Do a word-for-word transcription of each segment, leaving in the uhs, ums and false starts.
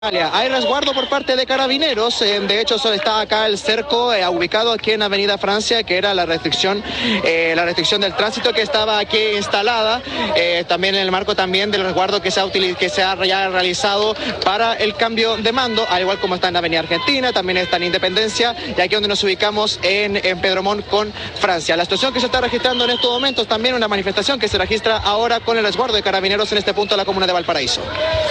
Hay resguardo por parte de carabineros, de hecho solo está acá el cerco eh, ubicado aquí en Avenida Francia, que era la restricción eh, la restricción del tránsito que estaba aquí instalada, eh, también en el marco también del resguardo que se ha, que se ha ya realizado para el cambio de mando, al igual como está en Avenida Argentina, también está en Independencia, y aquí donde nos ubicamos en, en Pedro Montt con Francia. La situación que se está registrando en estos momentos, también una manifestación que se registra ahora con el resguardo de carabineros en este punto de la comuna de Valparaíso.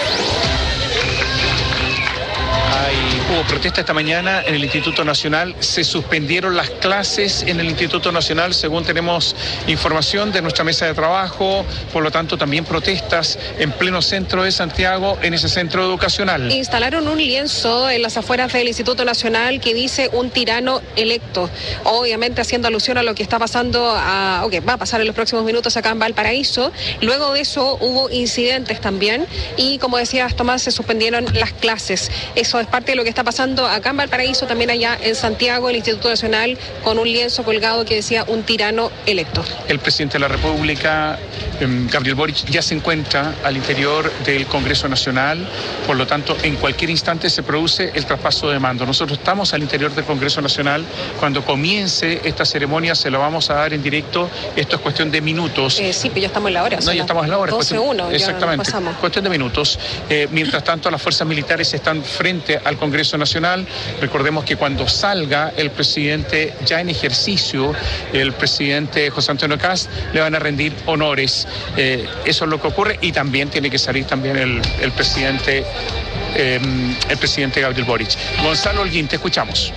Hay, hubo protesta esta mañana en el Instituto Nacional, se suspendieron las clases en el Instituto Nacional, según tenemos información de nuestra mesa de trabajo, por lo tanto también protestas en pleno centro de Santiago, en ese centro educacional. Instalaron un lienzo en las afueras del Instituto Nacional que dice un tirano electo, obviamente haciendo alusión a lo que está pasando, a, o que va a pasar en los próximos minutos acá en Valparaíso. Luego de eso hubo incidentes también y, como decías Tomás, se suspendieron las clases. Eso es parte de lo que está pasando acá en Valparaíso, también allá en Santiago, el Instituto Nacional, con un lienzo colgado que decía un tirano electo. El presidente de la República, Gabriel Boric, ya se encuentra al interior del Congreso Nacional, por lo tanto, en cualquier instante se produce el traspaso de mando. Nosotros estamos al interior del Congreso Nacional, cuando comience esta ceremonia se lo vamos a dar en directo, esto es cuestión de minutos. Eh, sí, pero ya estamos en la hora. No, ya estamos en la hora. doce uno, exactamente, cuestión de minutos. Eh, mientras tanto, las fuerzas militares están frente al Congreso Nacional. Recordemos que cuando salga el presidente ya en ejercicio, el presidente José Antonio Kast, le van a rendir honores. Eh, eso es lo que ocurre, y también tiene que salir también el, el presidente eh, el presidente Gabriel Boric. Gonzalo Holguín, te escuchamos.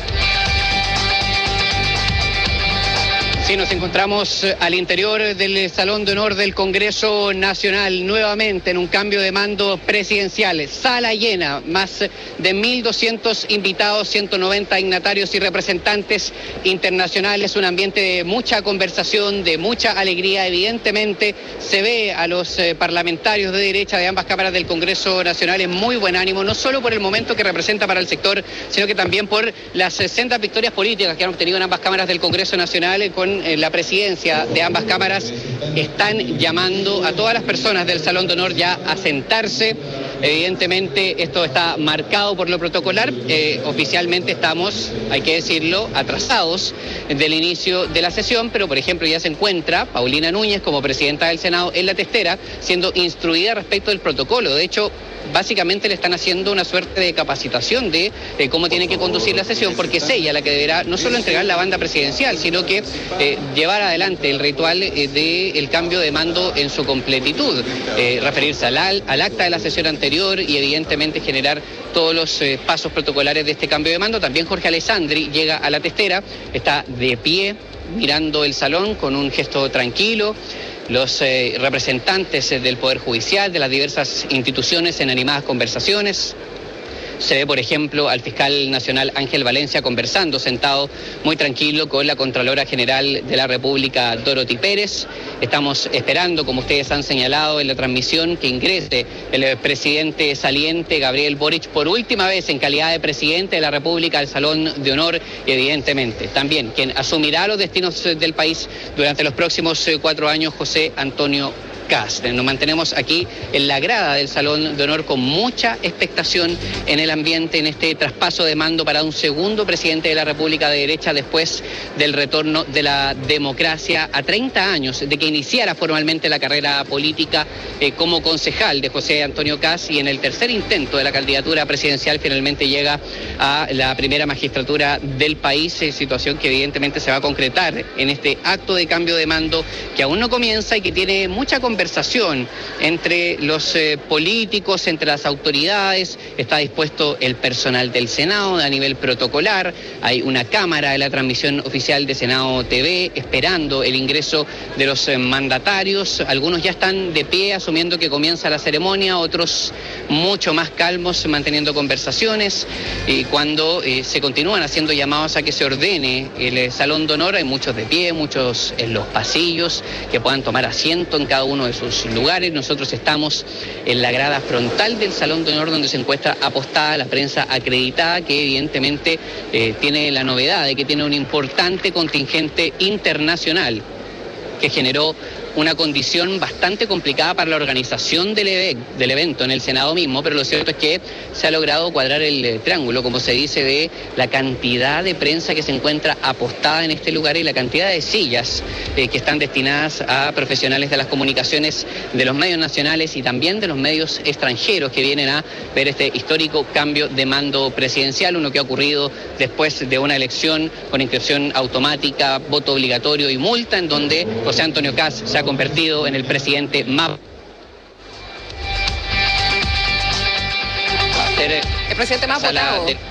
Sí, nos encontramos al interior del Salón de Honor del Congreso Nacional, nuevamente en un cambio de mando presidencial. Sala llena, más de mil doscientos invitados, ciento noventa dignatarios y representantes internacionales. Un ambiente de mucha conversación, de mucha alegría. Evidentemente se ve a los eh, parlamentarios de derecha de ambas cámaras del Congreso Nacional en muy buen ánimo, no solo por el momento que representa para el sector, sino que también por las sesenta victorias políticas que han obtenido en ambas cámaras del Congreso Nacional con la presidencia de ambas cámaras. Están llamando a todas las personas del Salón de Honor ya a sentarse. Evidentemente esto está marcado por lo protocolar. Eh, oficialmente estamos, hay que decirlo, atrasados del inicio de la sesión, pero por ejemplo ya se encuentra Paulina Núñez como presidenta del Senado en la testera, siendo instruida respecto del protocolo. De hecho, básicamente le están haciendo una suerte de capacitación de, de cómo tiene que conducir la sesión, porque es ella la que deberá no solo entregar la banda presidencial, sino que eh, llevar adelante el ritual eh, del cambio de mando en su completitud, eh, referirse al, al acta de la sesión anterior y evidentemente generar todos los eh, pasos protocolares de este cambio de mando. También Jorge Alessandri llega a la testera, está de pie mirando el salón con un gesto tranquilo. Los eh, representantes eh, del Poder Judicial, de las diversas instituciones en animadas conversaciones. Se ve, por ejemplo, al fiscal nacional Ángel Valencia conversando, sentado muy tranquilo con la Contralora General de la República, Dorothy Pérez. Estamos esperando, como ustedes han señalado en la transmisión, que ingrese el presidente saliente, Gabriel Boric, por última vez en calidad de presidente de la República al Salón de Honor, y evidentemente también quien asumirá los destinos del país durante los próximos cuatro años, José Antonio Kast. Nos mantenemos aquí en la grada del Salón de Honor con mucha expectación en el ambiente, en este traspaso de mando para un segundo presidente de la República de derecha después del retorno de la democracia a treinta años de que iniciara formalmente la carrera política eh, como concejal de José Antonio Kast, y en el tercer intento de la candidatura presidencial finalmente llega a la primera magistratura del país, eh, situación que evidentemente se va a concretar en este acto de cambio de mando que aún no comienza y que tiene mucha conversación entre los eh, políticos, entre las autoridades. Está dispuesto el personal del Senado a nivel protocolar. Hay una cámara de la transmisión oficial de Senado T V esperando el ingreso de los eh, mandatarios. Algunos ya están de pie asumiendo que comienza la ceremonia, otros mucho más calmos manteniendo conversaciones. Y cuando eh, se continúan haciendo llamados a que se ordene el eh, Salón de Honor, hay muchos de pie, muchos en los pasillos que puedan tomar asiento en cada uno de sus lugares. Nosotros estamos en la grada frontal del Salón de Honor, donde se encuentra apostada la prensa acreditada, que evidentemente eh, tiene la novedad de que tiene un importante contingente internacional que generó una condición bastante complicada para la organización del, e del evento en el Senado mismo, pero lo cierto es que se ha logrado cuadrar el eh, triángulo, como se dice, de la cantidad de prensa que se encuentra apostada en este lugar y la cantidad de sillas eh, que están destinadas a profesionales de las comunicaciones, de los medios nacionales y también de los medios extranjeros que vienen a ver este histórico cambio de mando presidencial, uno que ha ocurrido después de una elección con inscripción automática, voto obligatorio y multa, en donde José Antonio Kast se ha convertido en el presidente más... El presidente más votado. De...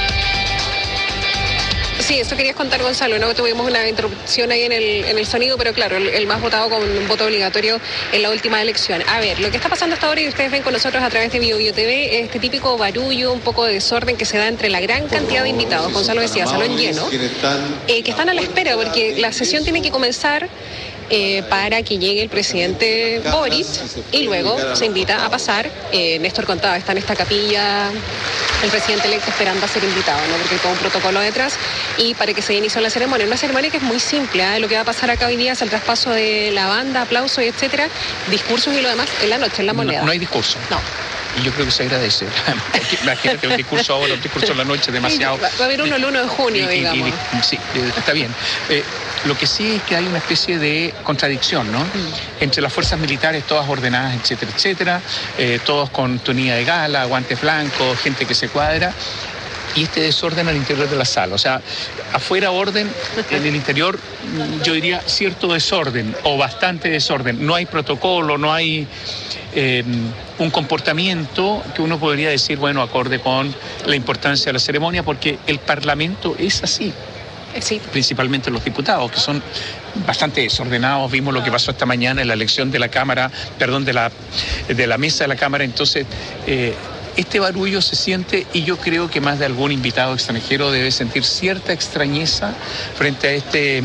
Sí, eso querías contar, Gonzalo, ¿no? Tuvimos una interrupción ahí en el, en el sonido, pero claro, el, el más votado con un voto obligatorio en la última elección. A ver, lo que está pasando hasta ahora, y ustedes ven con nosotros a través de BioBio T V, este típico barullo, un poco de desorden que se da entre la gran cantidad de invitados. Gonzalo decía, salón lleno, eh, que están a la espera, porque la sesión tiene que comenzar Eh, para que llegue el presidente Boric y luego se invita a pasar. Eh, Néstor contaba, está en esta capilla el presidente electo esperando a ser invitado, ¿no? Porque hay todo un protocolo detrás y para que se inicie la ceremonia. Una ceremonia que es muy simple, ¿eh? Lo que va a pasar acá hoy día es el traspaso de la banda, aplausos y etcétera, discursos y lo demás en la noche, en la moneda. No, no hay discurso. No. Y yo creo que se agradece. Imagínate un discurso ahora, un discurso en la noche, demasiado. Va a haber uno el uno de junio, y, y, digamos. Y, sí, está bien. Eh, lo que sí es que hay una especie de contradicción, ¿no? Mm. Entre las fuerzas militares, todas ordenadas, etcétera, etcétera, eh, todos con tonilla de gala, guantes blancos, gente que se cuadra, y este desorden al interior de la sala. O sea, afuera orden, en el interior yo diría cierto desorden o bastante desorden. No hay protocolo, no hay eh, un comportamiento que uno podría decir, bueno, acorde con la importancia de la ceremonia, porque el Parlamento es así. Sí. Principalmente los diputados, que son bastante desordenados. Vimos lo que pasó esta mañana en la elección de la Cámara, perdón, de la, de la mesa de la Cámara. Entonces, eh, este barullo se siente, y yo creo que más de algún invitado extranjero debe sentir cierta extrañeza frente a este...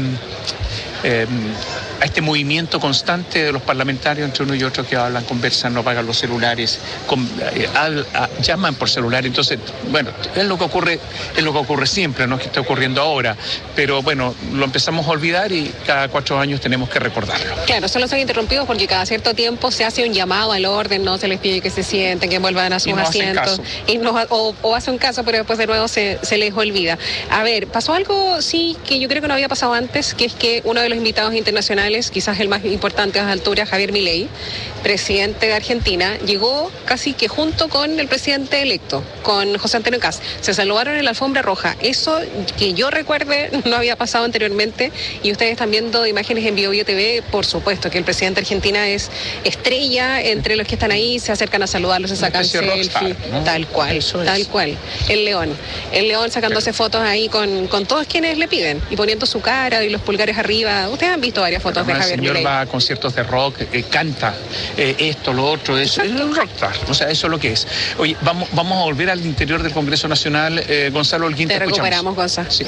Eh, a este movimiento constante de los parlamentarios entre uno y otro, que hablan, conversan, no apagan los celulares, con, eh, al, a, llaman por celular. Entonces, bueno, es lo que ocurre, es lo que ocurre siempre, no es que esté ocurriendo ahora, pero bueno, lo empezamos a olvidar y cada cuatro años tenemos que recordarlo. Claro, solo son interrumpidos porque cada cierto tiempo se hace un llamado al orden, no se les pide que se sienten, que vuelvan a sus y no asientos y no, o, o hacen caso, pero después de nuevo se, se les olvida. A ver, pasó algo, sí, que yo creo que no había pasado antes, que es que uno de los invitados internacionales, quizás el más importante a las alturas, Javier Milei, presidente de Argentina, llegó casi que junto con el presidente electo, con José Antonio Kast. Se saludaron en la alfombra roja. Eso, que yo recuerde, no había pasado anteriormente, y ustedes están viendo imágenes en BioBio T V. Por supuesto que el presidente de Argentina es estrella entre los que están ahí, se acercan a saludarlos, se sacan selfie, ¿no? Tal cual, tal cual. El león, el león sacándose sí. fotos ahí con, con todos quienes le piden y poniendo su cara y los pulgares arriba. Ustedes han visto varias fotos de Javier Milei. El señor va a conciertos de rock, eh, canta eh, esto, lo otro, eso, es un rockstar, o sea, eso es lo que es. Oye, vamos, vamos a volver al interior del Congreso Nacional. eh, Gonzalo Holguín, te, te recuperamos, Gonzalo. Sí.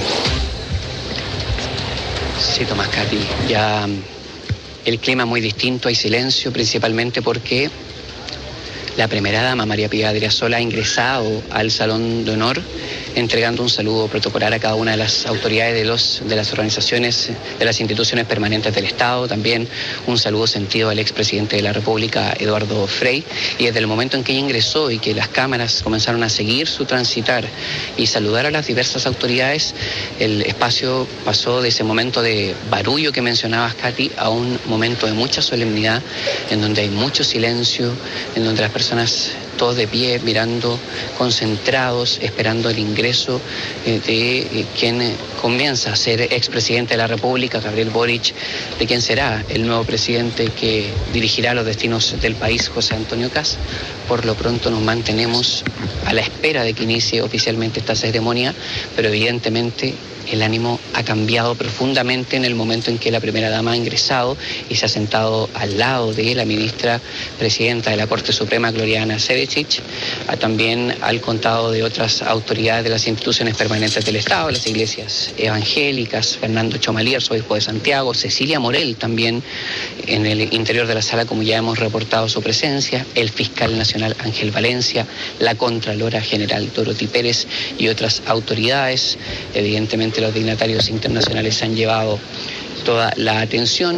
Sí, Tomás, Katy, ya el clima muy distinto, hay silencio, principalmente porque la primera dama, María Pía Adriasola, ha ingresado al Salón de Honor entregando un saludo protocolar a cada una de las autoridades de, los, de las organizaciones, de las instituciones permanentes del Estado, también un saludo sentido al expresidente de la República, Eduardo Frei, y desde el momento en que ella ingresó y que las cámaras comenzaron a seguir su transitar y saludar a las diversas autoridades, el espacio pasó de ese momento de barullo que mencionabas, Katy, a un momento de mucha solemnidad, en donde hay mucho silencio, en donde las personas todos de pie, mirando, concentrados, esperando el ingreso eh, de eh, quien eh, comienza a ser expresidente de la República, Gabriel Boric, de quien será el nuevo presidente que dirigirá los destinos del país, José Antonio Kast. Por lo pronto nos mantenemos a la espera de que inicie oficialmente esta ceremonia, pero evidentemente el ánimo ha cambiado profundamente en el momento en que la primera dama ha ingresado y se ha sentado al lado de la ministra presidenta de la Corte Suprema, Gloriana Cevechich, también al contado de otras autoridades de las instituciones permanentes del Estado, las iglesias evangélicas, Fernando Chomalier, obispo de Santiago, Cecilia Morel también en el interior de la sala, como ya hemos reportado su presencia, el fiscal nacional Ángel Valencia, la Contralora General Dorothy Pérez y otras autoridades. Evidentemente los dignatarios internacionales han llevado toda la atención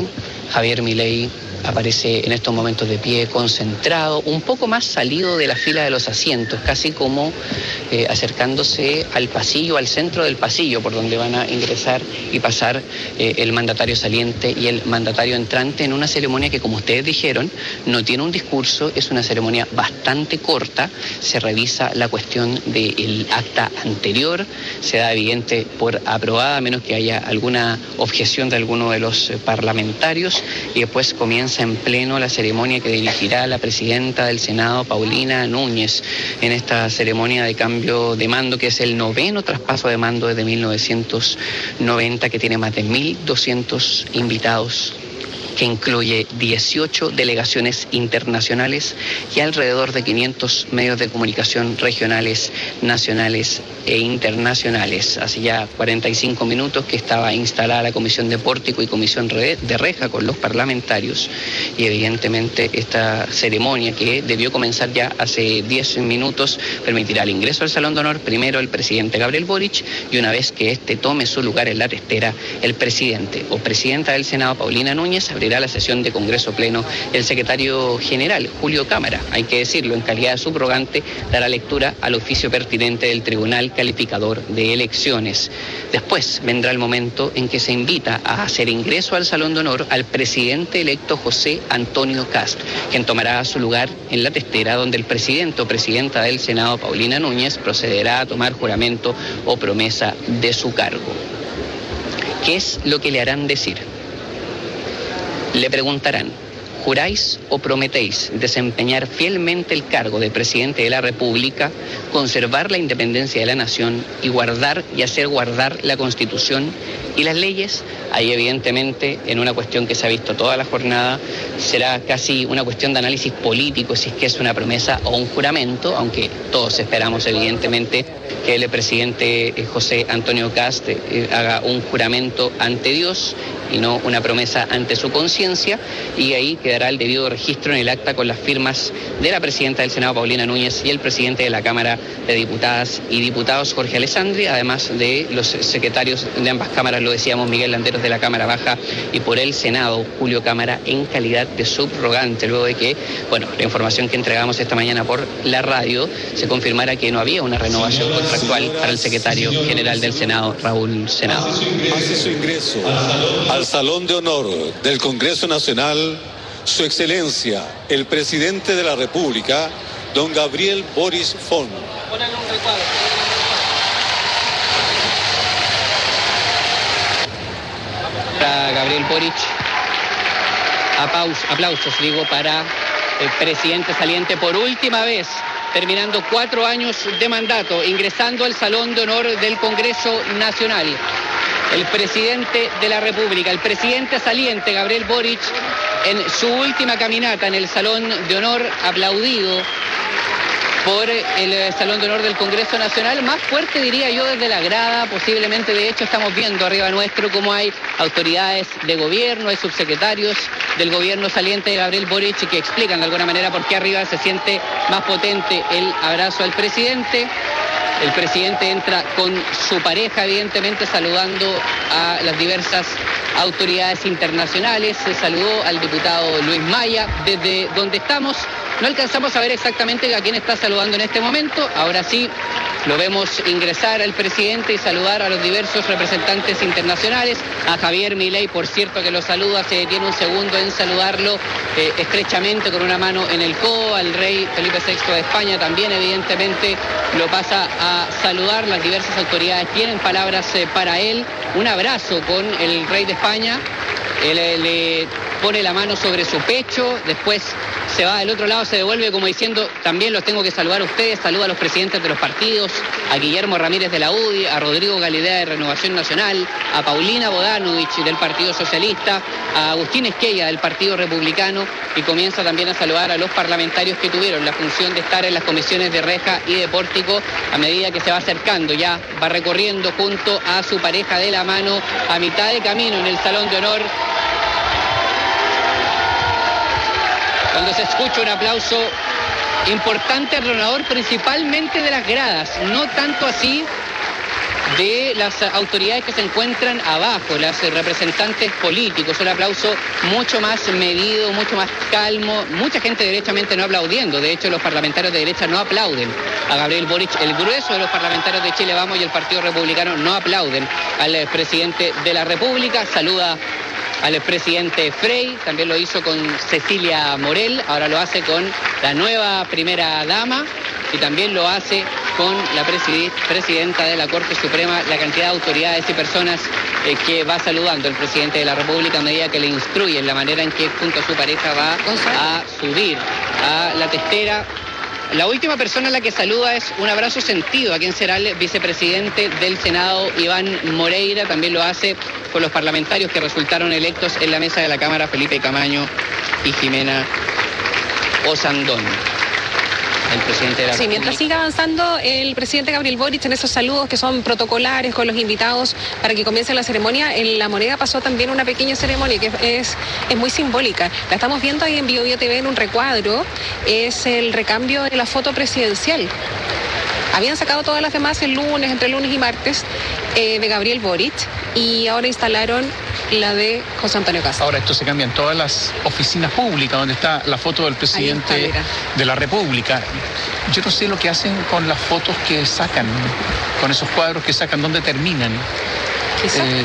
Javier Milei aparece en estos momentos de pie, concentrado, un poco más salido de la fila de los asientos, casi como eh, acercándose al pasillo, al centro del pasillo, por donde van a ingresar y pasar eh, el mandatario saliente y el mandatario entrante, en una ceremonia que, como ustedes dijeron, no tiene un discurso, es una ceremonia bastante corta. Se revisa la cuestión del acta anterior, se da evidente por aprobada, a menos que haya alguna objeción de alguno de los parlamentarios, y después comienza en pleno la ceremonia que dirigirá la presidenta del Senado, Paulina Núñez, en esta ceremonia de cambio de mando, que es el noveno traspaso de mando desde mil novecientos noventa, que tiene más de mil doscientos invitados, que incluye dieciocho delegaciones internacionales y alrededor de quinientos medios de comunicación regionales, nacionales e internacionales. Hace ya cuarenta y cinco minutos que estaba instalada la Comisión de Pórtico y Comisión de Reja con los parlamentarios, y evidentemente esta ceremonia, que debió comenzar ya hace diez minutos, permitirá el ingreso al Salón de Honor primero el presidente Gabriel Boric, y una vez que este tome su lugar en la testera, el presidente o presidenta del Senado, Paulina Núñez, abrirá la sesión de Congreso Pleno el secretario general, Julio Cámara, hay que decirlo, en calidad de subrogante, dará lectura al oficio pertinente del Tribunal Calificador de Elecciones. Después vendrá el momento en que se invita a hacer ingreso al Salón de Honor al presidente electo José Antonio Kast, quien tomará su lugar en la testera, donde el presidente o presidenta del Senado, Paulina Núñez, procederá a tomar juramento o promesa de su cargo. ¿Qué es lo que le harán decir? Le preguntarán: ¿juráis o prometéis desempeñar fielmente el cargo de presidente de la República, conservar la independencia de la nación y guardar y hacer guardar la Constitución y las leyes? Ahí, evidentemente, en una cuestión que se ha visto toda la jornada, será casi una cuestión de análisis político si es que es una promesa o un juramento, aunque todos esperamos, evidentemente, que el presidente José Antonio Kast eh, haga un juramento ante Dios y no una promesa ante su conciencia, y ahí quedará el debido registro en el acta con las firmas de la presidenta del Senado, Paulina Núñez, y el presidente de la Cámara de Diputadas y Diputados, Jorge Alessandri, además de los secretarios de ambas cámaras, lo decíamos, Miguel Landeros de la Cámara Baja, y por el Senado, Julio Cámara, en calidad de subrogante, luego de que, bueno, la información que entregamos esta mañana por la radio se confirmara que no había una renovación contractual para el secretario general del Senado, Raúl Senado. Hace su ingreso al Salón de Honor del Congreso Nacional Su Excelencia, el Presidente de la República, don Gabriel Boric Font. Para Gabriel Boric, aplausos, aplausos digo, para el presidente saliente por última vez, terminando cuatro años de mandato, ingresando al Salón de Honor del Congreso Nacional. El presidente de la República, el presidente saliente, Gabriel Boric, en su última caminata en el Salón de Honor, aplaudido por el Salón de Honor del Congreso Nacional, más fuerte, diría yo, desde la grada, posiblemente. De hecho, estamos viendo arriba nuestro cómo hay autoridades de gobierno, hay subsecretarios del gobierno saliente de Gabriel Boric que explican de alguna manera por qué arriba se siente más potente el abrazo al presidente. El presidente entra con su pareja, evidentemente, saludando a las diversas autoridades internacionales. Se saludó al diputado Luis Maya. Desde donde estamos no alcanzamos a ver exactamente a quién está saludando en este momento. Ahora sí lo vemos ingresar al presidente y saludar a los diversos representantes internacionales. A Javier Milei, por cierto, que lo saluda, se detiene un segundo en saludarlo eh, estrechamente con una mano en el codo. Al rey Felipe sexto de España también, evidentemente, lo pasa a saludar. Las diversas autoridades tienen palabras eh, para él. Un abrazo con el rey de España. Él eh, le pone la mano sobre su pecho, después se va del otro lado, se devuelve como diciendo: también los tengo que saludar a ustedes. Saluda a los presidentes de los partidos, a Guillermo Ramírez de la U D I, a Rodrigo Galidea de Renovación Nacional, a Paulina Bodanovich del Partido Socialista, a Agustín Esquella del Partido Republicano, y comienza también a saludar a los parlamentarios que tuvieron la función de estar en las comisiones de Reja y de Pórtico. A medida que se va acercando, ya va recorriendo junto a su pareja de la mano a mitad de camino en el Salón de Honor, cuando se escucha un aplauso importante, atronador, principalmente de las gradas, no tanto así de las autoridades que se encuentran abajo, las representantes políticos. Un aplauso mucho más medido, mucho más calmo. Mucha gente derechamente no aplaudiendo. De hecho, los parlamentarios de derecha no aplauden a Gabriel Boric. El grueso de los parlamentarios de Chile Vamos y el Partido Republicano no aplauden al presidente de la República. Saluda al presidente Frey, también lo hizo con Cecilia Morel, ahora lo hace con la nueva primera dama y también lo hace con la presidenta de la Corte Suprema. La cantidad de autoridades y personas eh, que va saludando el presidente de la República a medida que le instruye en la manera en que junto a su pareja va a subir a la testera. La última persona a la que saluda es un abrazo sentido a quien será el vicepresidente del Senado, Iván Moreira. También lo hace con los parlamentarios que resultaron electos en la mesa de la Cámara, Felipe Camaño y Jimena Osandón. El presidente de la Sí, mientras siga avanzando el presidente Gabriel Boric en esos saludos que son protocolares con los invitados para que comience la ceremonia, en La Moneda pasó también una pequeña ceremonia que es, es muy simbólica. La estamos viendo ahí en Bio Bio T V en un recuadro. Es el recambio de la foto presidencial. Habían sacado todas las demás el lunes, entre lunes y martes, eh, de Gabriel Boric, y ahora instalaron la de José Antonio Cast. Ahora esto se cambia en todas las oficinas públicas donde está la foto del presidente está, de la República. Yo no sé lo que hacen con las fotos que sacan, con esos cuadros que sacan, ¿dónde terminan? ¿Qué eh,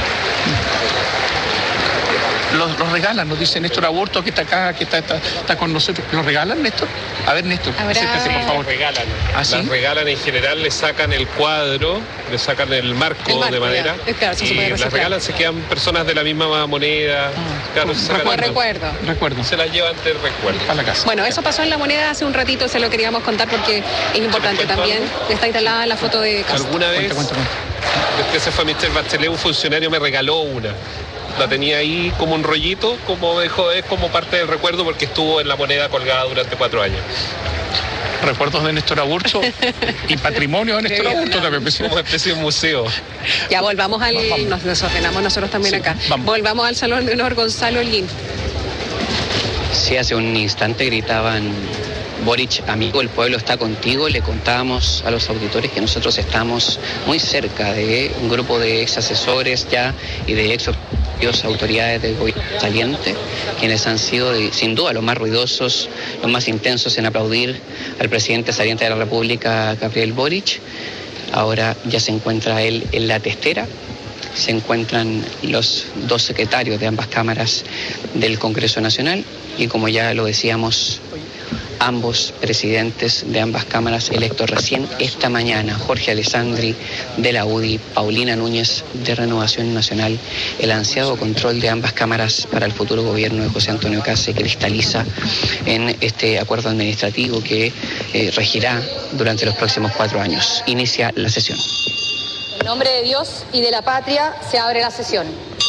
los, los regalan, nos dice Néstor Aburto, que está acá, que está, está, está con nosotros. ¿Los regalan, Néstor? A ver, Néstor, acércate, por favor. Las regalan. ¿Ah, sí? Las regalan en general, le sacan el cuadro, le sacan el marco, el marco de madera. Ya. Claro, eso y se puede las reciclar. regalan, se quedan personas de la misma moneda. Ah, claro, se sacan Recuerdo. recuerdo. Recuerdo. Se las llevan de recuerdo. A la casa. Bueno, eso pasó en La Moneda hace un ratito, se lo queríamos contar porque es importante también. Está instalada la foto de Cast. ¿Alguna vez, Cuenta, cuenta, cuenta. desde que se fue mister Bachelet, un funcionario me regaló una? La tenía ahí como un rollito, como dejó, es como parte del recuerdo porque estuvo en La Moneda colgada durante cuatro años. Recuerdos de Néstor Aburto y patrimonio de Néstor Aburto también. Como una especie de museo. Ya volvamos al... Vamos. Nos desordenamos nosotros también Sí, acá. vamos. Volvamos al Salón de Honor Gonzalo Holguín. Sí, hace un instante gritaban: Boric, amigo, el pueblo está contigo. Le contábamos a los auditores que nosotros estamos muy cerca de un grupo de ex asesores ya y de ex autoridades del gobierno saliente, quienes han sido sin duda los más ruidosos, los más intensos en aplaudir al presidente saliente de la República, Gabriel Boric. Ahora ya se encuentra él en la testera. Se encuentran los dos secretarios de ambas cámaras del Congreso Nacional y, como ya lo decíamos, ambos presidentes de ambas cámaras electos recién esta mañana, Jorge Alessandri de la U D I, Paulina Núñez de Renovación Nacional. El ansiado control de ambas cámaras para el futuro gobierno de José Antonio Cast se cristaliza en este acuerdo administrativo que eh, regirá durante los próximos cuatro años. Inicia la sesión. En nombre de Dios y de la patria se abre la sesión.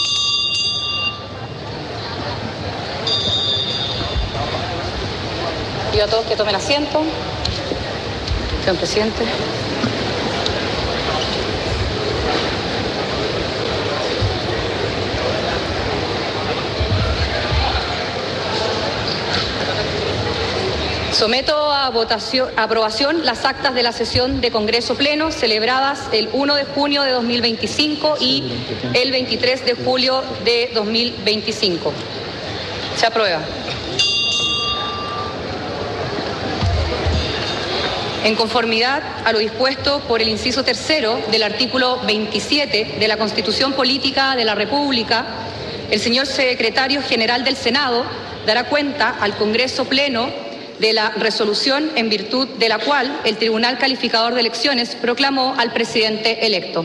Pido a todos que tomen asiento. Señor presidente. Someto a votación, a aprobación las actas de la sesión de Congreso Pleno celebradas el primero de junio de dos mil veinticinco y el veintitrés de julio de dos mil veinticinco. Se aprueba. En conformidad a lo dispuesto por el inciso tercero del artículo veintisiete de la Constitución Política de la República, el señor Secretario General del Senado dará cuenta al Congreso Pleno de la resolución en virtud de la cual el Tribunal Calificador de Elecciones proclamó al presidente electo.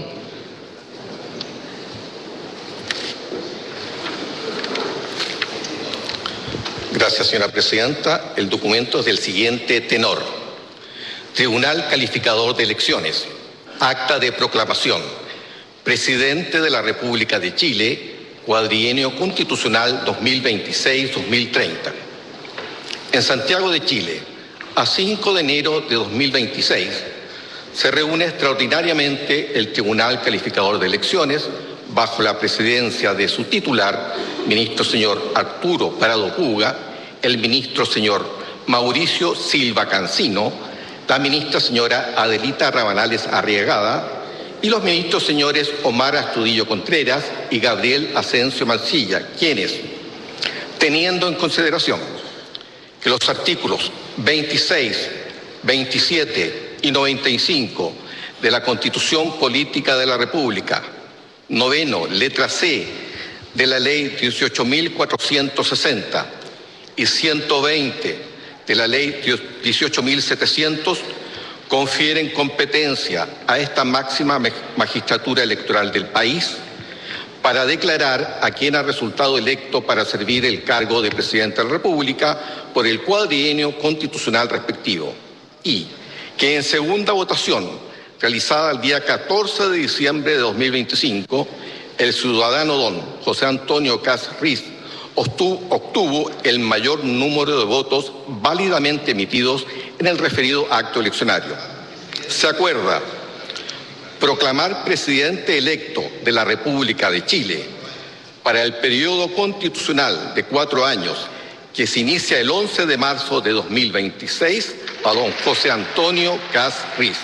Gracias, señora presidenta. El documento es del siguiente tenor. Tribunal Calificador de Elecciones. Acta de proclamación. Presidente de la República de Chile, cuadrienio constitucional dos mil veintiséis a dos mil treinta. En Santiago de Chile, a cinco de enero de dos mil veintiséis, se reúne extraordinariamente el Tribunal Calificador de Elecciones bajo la presidencia de su titular, ministro señor Arturo Prado Puga, el ministro señor Mauricio Silva Cancino, la ministra señora Adelita Rabanales Arriagada y los ministros señores Omar Astudillo Contreras y Gabriel Asensio Mancilla, quienes, teniendo en consideración que los artículos veintiséis, veintisiete y noventa y cinco de la Constitución Política de la República, noveno, letra C, de la Ley dieciocho mil cuatrocientos sesenta y ciento veinte de la Ley dieciocho mil setecientos, confieren competencia a esta máxima magistratura electoral del país para declarar a quien ha resultado electo para servir el cargo de Presidente de la República por el cuadrienio constitucional respectivo, y que en segunda votación, realizada el día catorce de diciembre de dos mil veinticinco, el ciudadano don José Antonio Kast Riz obtuvo, obtuvo el mayor número de votos válidamente emitidos en el referido acto eleccionario. Se acuerda proclamar presidente electo de la República de Chile para el periodo constitucional de cuatro años que se inicia el once de marzo de dos mil veintiséis a don José Antonio Kast Riz.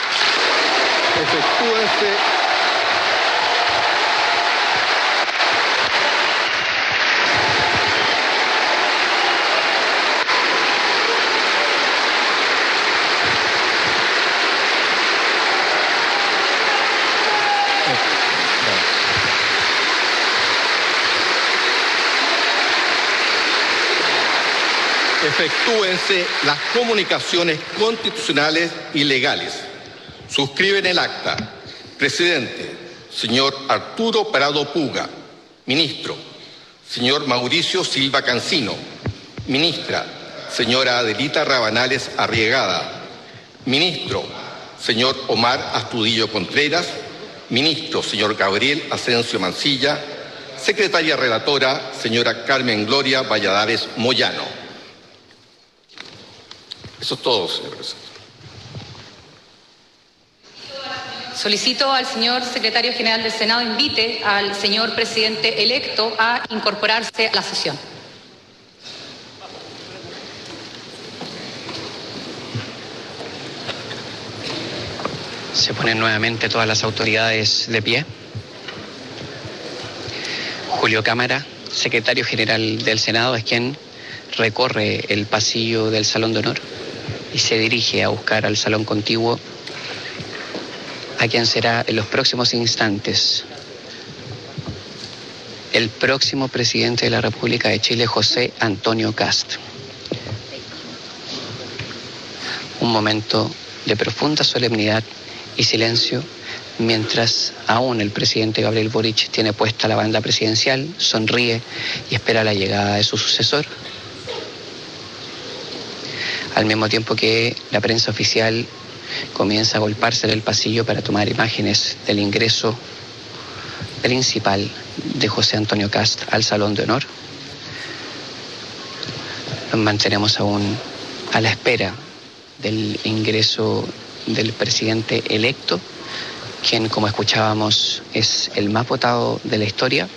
Efectúense Efectúense las comunicaciones constitucionales y legales. Suscriben el acta. Presidente, señor Arturo Prado Puga. Ministro, señor Mauricio Silva Cancino. Ministra, señora Adelita Rabanales Arriegada. Ministro, señor Omar Astudillo Contreras. Ministro, señor Gabriel Asensio Mancilla. Secretaria relatora, señora Carmen Gloria Valladares Moyano. Eso es todo, señor presidente. Solicito al señor secretario general del Senado invite al señor presidente electo a incorporarse a la sesión. Se ponen nuevamente todas las autoridades de pie. Julio Cámara, secretario general del Senado, es quien recorre el pasillo del Salón de Honor y se dirige a buscar al salón contiguo a quien será en los próximos instantes el próximo presidente de la República de Chile, José Antonio Kast. Un momento de profunda solemnidad y silencio mientras aún el presidente Gabriel Boric tiene puesta la banda presidencial, sonríe y espera la llegada de su sucesor. Al mismo tiempo que la prensa oficial comienza a golparse en el pasillo para tomar imágenes del ingreso principal de José Antonio Kast al Salón de Honor, nos mantenemos aún a la espera del ingreso del presidente electo, quien, como escuchábamos, es el más votado de la historia.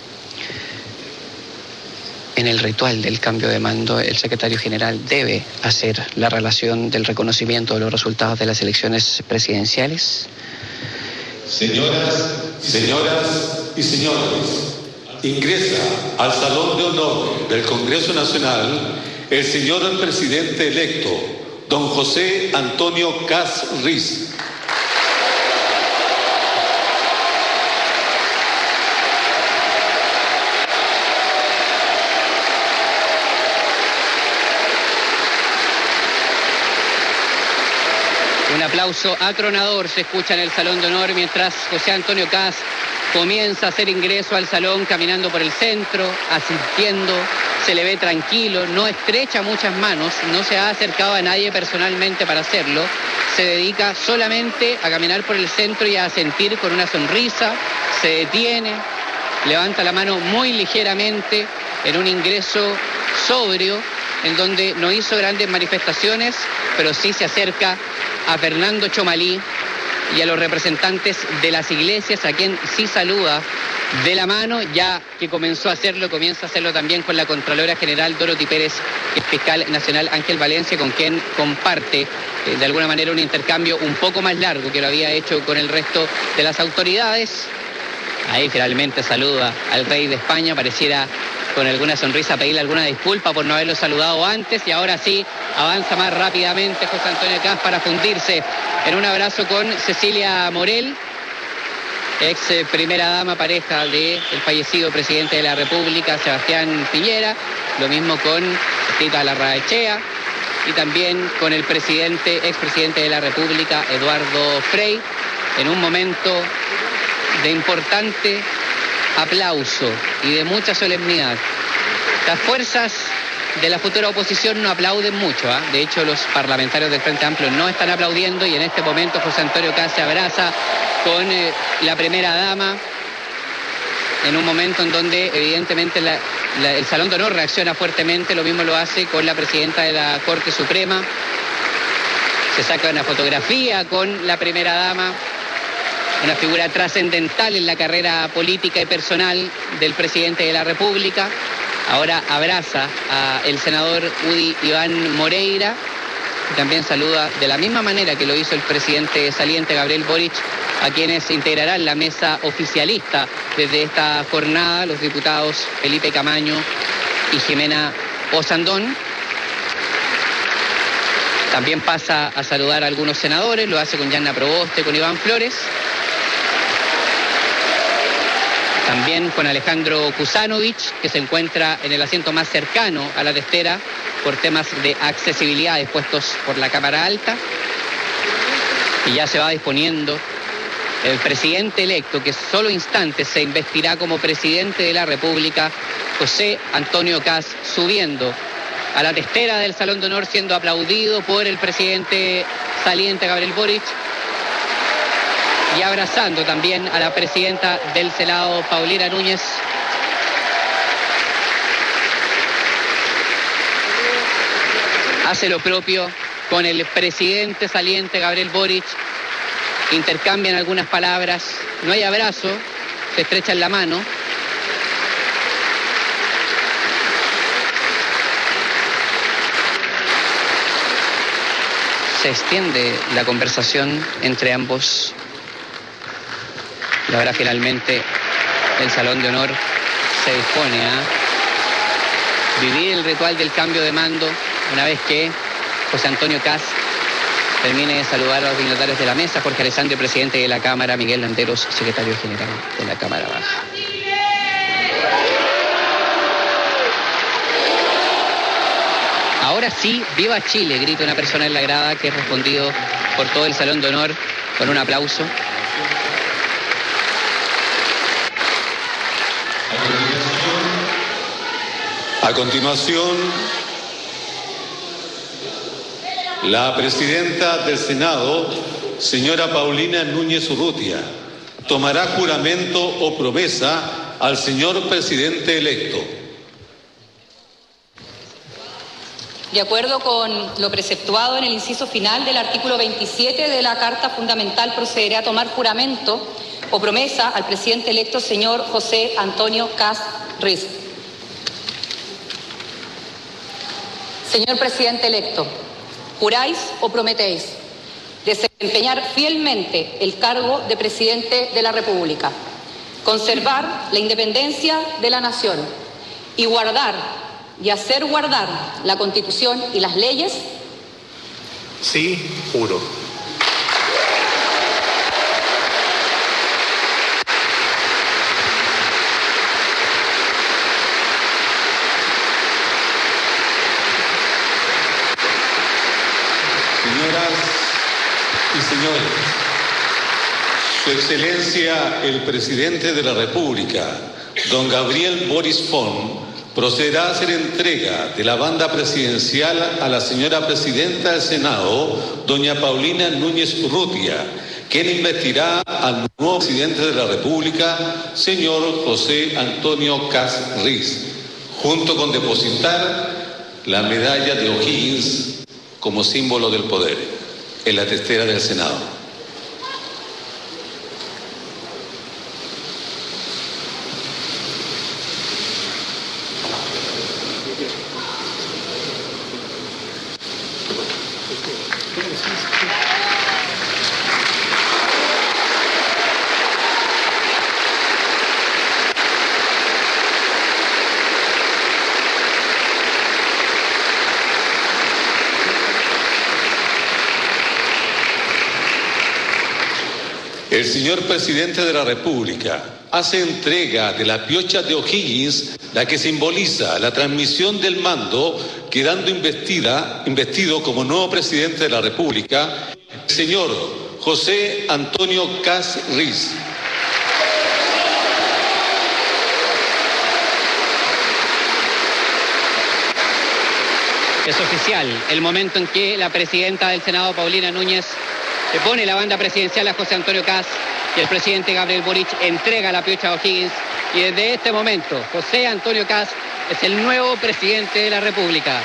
En el ritual del cambio de mando, el secretario general debe hacer la relación del reconocimiento de los resultados de las elecciones presidenciales. Señoras, señoras y señores, ingresa al Salón de Honor del Congreso Nacional el señor presidente electo, don José Antonio Kast Riz. Un aplauso atronador se escucha en el Salón de Honor mientras José Antonio Kast comienza a hacer ingreso al salón caminando por el centro, asistiendo, se le ve tranquilo, no estrecha muchas manos, no se ha acercado a nadie personalmente para hacerlo, se dedica solamente a caminar por el centro y a asentir con una sonrisa, se detiene, levanta la mano muy ligeramente en un ingreso sobrio, en donde no hizo grandes manifestaciones, pero sí se acerca a Fernando Chomalí, y a los representantes de las iglesias, a quien sí saluda de la mano, ya que comenzó a hacerlo, comienza a hacerlo también con la Contralora General Dorothy Pérez, el Fiscal Nacional Ángel Valencia, con quien comparte eh, de alguna manera un intercambio un poco más largo que lo había hecho con el resto de las autoridades. Ahí finalmente saluda al rey de España, pareciera con alguna sonrisa pedirle alguna disculpa por no haberlo saludado antes, y ahora sí avanza más rápidamente José Antonio Kast para fundirse en un abrazo con Cecilia Morel, ex primera dama, pareja del fallecido presidente de la República, Sebastián Piñera, lo mismo con Tita Larraechea y también con el presidente, expresidente de la República, Eduardo Frei, en un momento de importante aplauso y de mucha solemnidad. Las fuerzas de la futura oposición no aplauden mucho, ¿eh? De hecho, los parlamentarios del Frente Amplio no están aplaudiendo, y en este momento José Antonio Kast se abraza con eh, la primera dama, en un momento en donde evidentemente la, la, el Salón de Honor reacciona fuertemente. Lo mismo lo hace con la presidenta de la Corte Suprema. Se saca una fotografía con la primera dama, una figura trascendental en la carrera política y personal del presidente de la República. Ahora abraza al senador Udi Iván Moreira, y también saluda de la misma manera que lo hizo el presidente saliente Gabriel Boric a quienes integrarán la mesa oficialista desde esta jornada, los diputados Felipe Camaño y Jimena Osandón. También pasa a saludar a algunos senadores, lo hace con Yanna Proboste, con Iván Flores. También con Alejandro Kusanovich, que se encuentra en el asiento más cercano a la testera por temas de accesibilidad dispuestos por la Cámara Alta. Y ya se va disponiendo el presidente electo, que solo instantes se investirá como presidente de la República, José Antonio Kast, subiendo a la testera del Salón de Honor, siendo aplaudido por el presidente saliente Gabriel Boric, y abrazando también a la presidenta del Senado, Paulina Núñez. Hace lo propio con el presidente saliente, Gabriel Boric. Intercambian algunas palabras. No hay abrazo, se estrechan la mano. Se extiende la conversación entre ambos. Y ahora finalmente el Salón de Honor se dispone a vivir el ritual del cambio de mando una vez que José Antonio Kast termine de saludar a los dignatarios de la mesa: Jorge Alessandri, presidente de la Cámara; Miguel Landeros, secretario general de la Cámara Baja. Ahora sí, ¡viva Chile!, grita una persona en la grada, que es respondido por todo el Salón de Honor con un aplauso. A continuación, la presidenta del Senado, señora Paulina Núñez Urrutia, tomará juramento o promesa al señor presidente electo. De acuerdo con lo preceptuado en el inciso final del artículo veintisiete de la Carta Fundamental, procederé a tomar juramento o promesa al presidente electo, señor José Antonio Kast Riz. Señor presidente electo, ¿juráis o prometéis desempeñar fielmente el cargo de presidente de la República, conservar la independencia de la nación y guardar y hacer guardar la Constitución y las leyes? Sí, juro. Señores, Su Excelencia el Presidente de la República, don Gabriel Boris Font, procederá a hacer entrega de la banda presidencial a la señora Presidenta del Senado, doña Paulina Núñez Urrutia, quien investirá al nuevo Presidente de la República, señor José Antonio Kast Riz, junto con depositar la medalla de O'Higgins como símbolo del poder en la testera del Senado. El señor presidente de la República hace entrega de la piocha de O'Higgins, la que simboliza la transmisión del mando, quedando investida, investido como nuevo presidente de la República, el señor José Antonio Kast Riz. Es oficial el momento en que la presidenta del Senado, Paulina Núñez, le pone la banda presidencial a José Antonio Kast y el presidente Gabriel Boric entrega la piocha a O'Higgins. Y desde este momento, José Antonio Kast es el nuevo presidente de la República.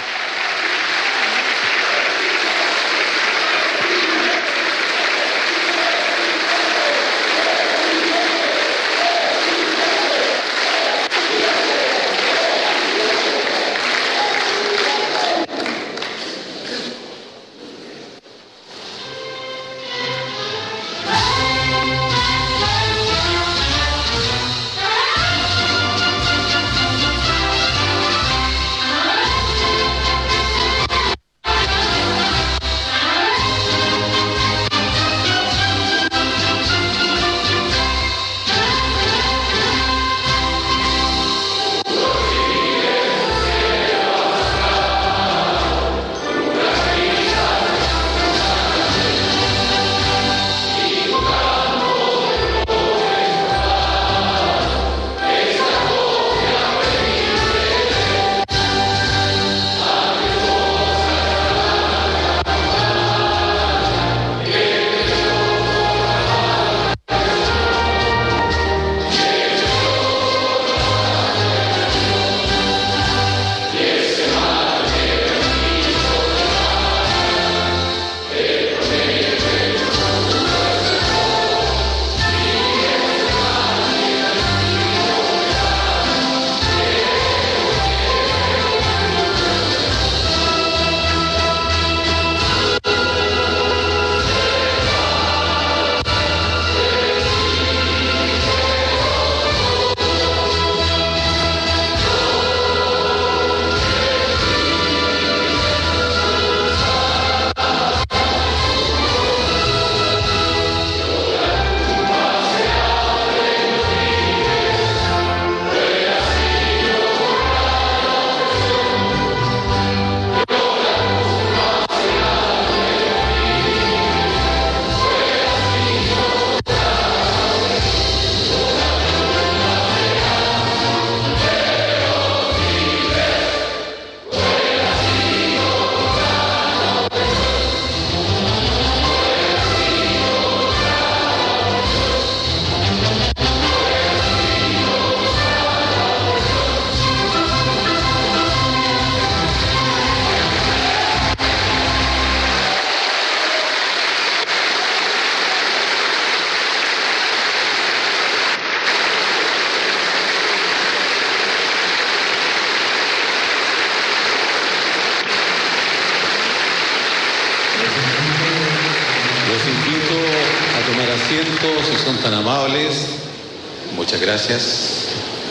Si son tan amables, muchas gracias.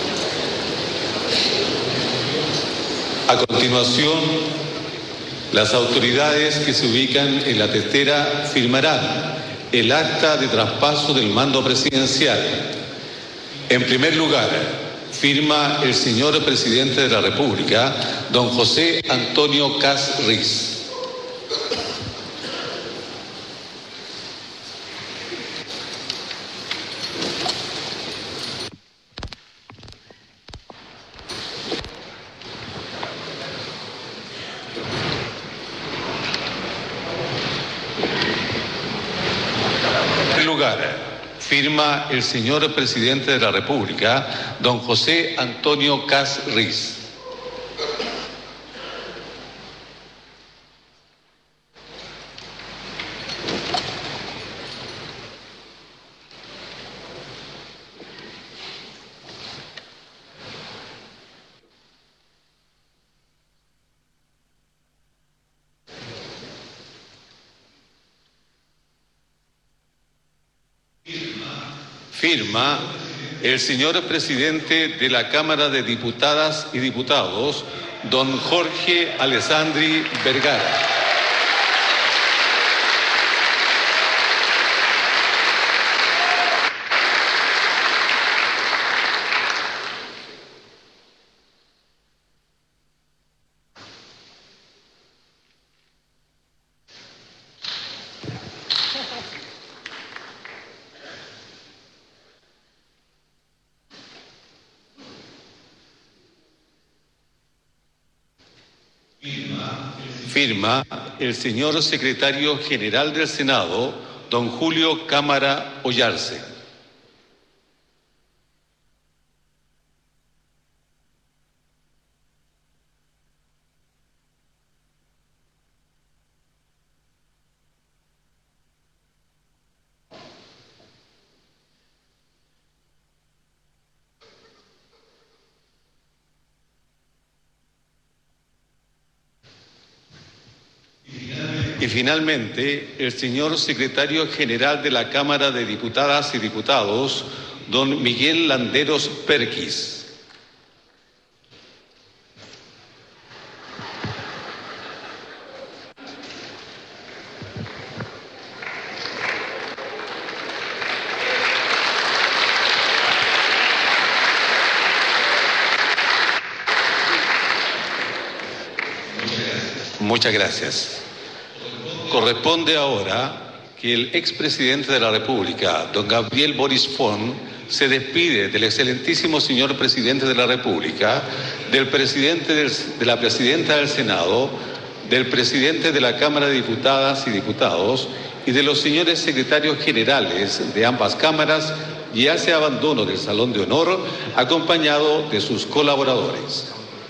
A continuación, las autoridades que se ubican en la testera firmarán el acta de traspaso del mando presidencial. En primer lugar, firma el señor presidente de la República, don José Antonio Kast Riz. Firma el señor presidente de la República, don José Antonio Kast Riz. Firma el señor presidente de la Cámara de Diputadas y Diputados, don Jorge Alessandri Vergara. Firma el señor secretario general del Senado, don Julio Cámara Ollarse. Y finalmente, el señor secretario general de la Cámara de Diputadas y Diputados, don Miguel Landeros Perquis. Muchas gracias. Corresponde ahora que el expresidente de la República, don Gabriel Boric Font, se despide del excelentísimo señor presidente de la República, del presidente del, de la presidenta del Senado, del presidente de la Cámara de Diputadas y Diputados y de los señores secretarios generales de ambas cámaras, y hace abandono del Salón de Honor acompañado de sus colaboradores.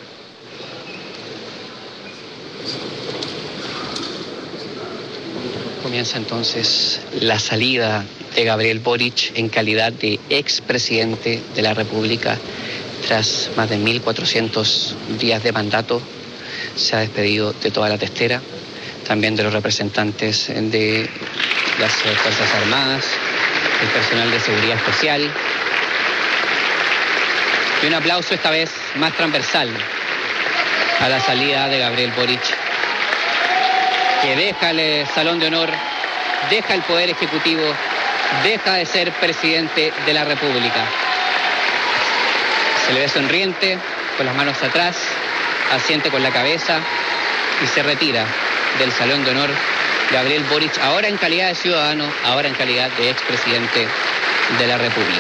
Comienza entonces la salida de Gabriel Boric en calidad de expresidente de la República. Tras más de mil cuatrocientos días de mandato, se ha despedido de toda la testera, también de los representantes de las Fuerzas Armadas, el personal de seguridad especial. Y un aplauso esta vez más transversal a la salida de Gabriel Boric, que deja el Salón de Honor, deja el Poder Ejecutivo, deja de ser presidente de la República. Se le ve sonriente, con las manos atrás, asiente con la cabeza y se retira del Salón de Honor Gabriel Boric, ahora en calidad de ciudadano, ahora en calidad de expresidente de la República.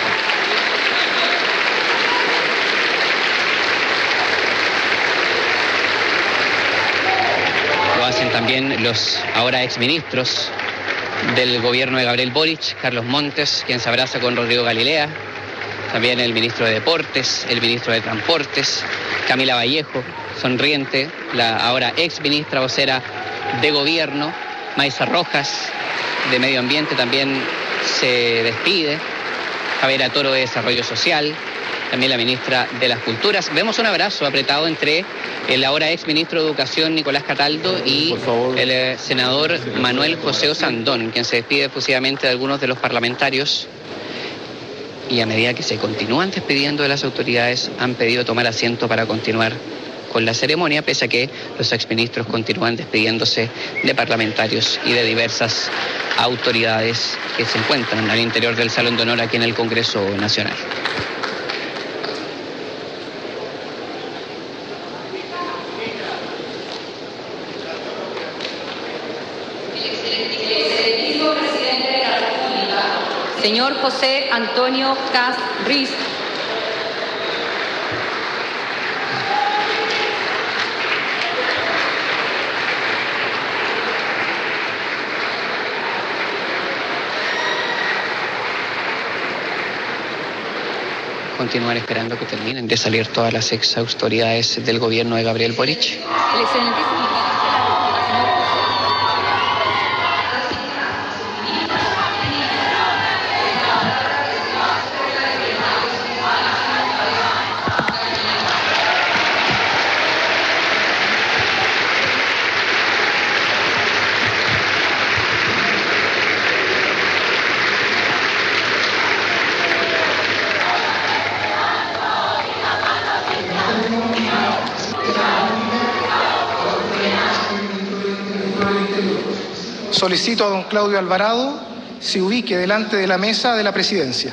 Hacen también los ahora exministros del gobierno de Gabriel Boric, Carlos Montes, quien se abraza con Rodrigo Galilea, también el ministro de Deportes, el ministro de Transportes, Camila Vallejo, sonriente, la ahora exministra vocera de Gobierno, Maysa Rojas, de Medio Ambiente, también se despide, Javiera Toro de Desarrollo Social, también la ministra de las Culturas. Vemos un abrazo apretado entre el ahora ex ministro de Educación Nicolás Cataldo y el eh, senador Manuel José Osandón, quien se despide efusivamente de algunos de los parlamentarios. Y a medida que se continúan despidiendo de las autoridades, han pedido tomar asiento para continuar con la ceremonia, pese a que los exministros continúan despidiéndose de parlamentarios y de diversas autoridades que se encuentran al interior del Salón de Honor aquí en el Congreso Nacional. Señor José Antonio Kast Riz. Continuar esperando que terminen de salir todas las ex autoridades del gobierno de Gabriel Boric. El excelentísimo Solicito a don Claudio Alvarado se ubique delante de la mesa de la presidencia.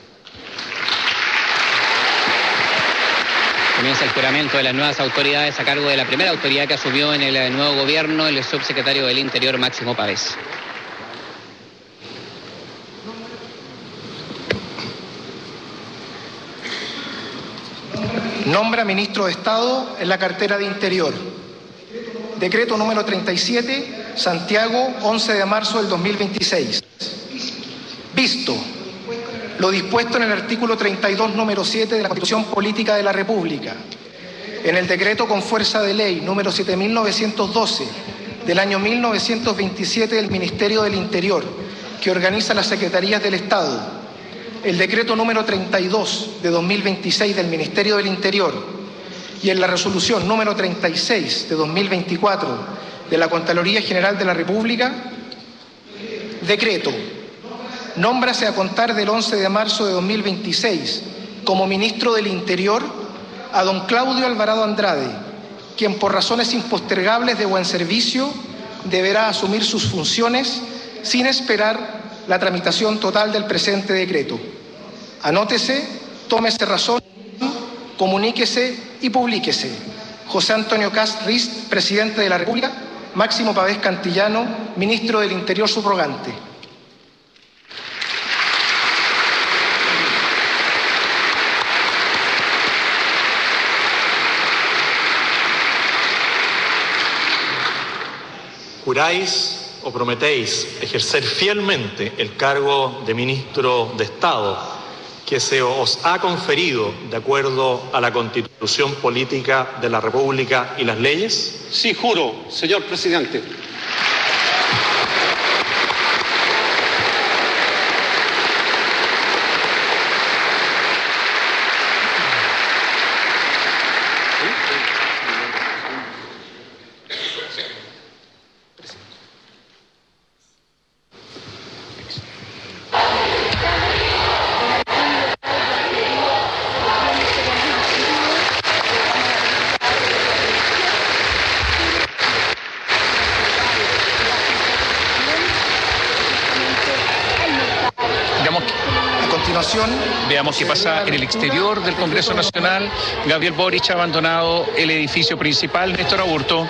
Comienza el juramento de las nuevas autoridades a cargo de la primera autoridad que asumió en el nuevo gobierno, el subsecretario del Interior, Máximo Pavés. Nombra ministro de Estado en la cartera de Interior. Decreto número treinta y siete, Santiago, once de marzo del dos mil veintiséis. Visto lo dispuesto en el artículo treinta y dos, número siete de la Constitución Política de la República, en el decreto con fuerza de ley número siete mil novecientos doce del año mil novecientos veintisiete del Ministerio del Interior, que organiza las Secretarías del Estado, el decreto número treinta y dos de dos mil veintiséis del Ministerio del Interior y en la resolución número treinta y seis de dos mil veinticuatro de la Contraloría General de la República, decreto: nómbrase a contar del once de marzo de dos mil veintiséis como Ministro del Interior a don Claudio Alvarado Andrade, quien por razones impostergables de buen servicio deberá asumir sus funciones sin esperar la tramitación total del presente decreto. Anótese, tómese razón, comuníquese y publíquese. José Antonio Kast Rist, Presidente de la República. Máximo Pavés Cantillano, Ministro del Interior subrogante. ¿Juráis o prometéis ejercer fielmente el cargo de Ministro de Estado que se os ha conferido de acuerdo a la Constitución Política de la República y las leyes? Sí, juro, señor presidente. Veamos qué pasa en el exterior del Congreso Nacional. Gabriel Boric ha abandonado el edificio principal. Néstor Aburto.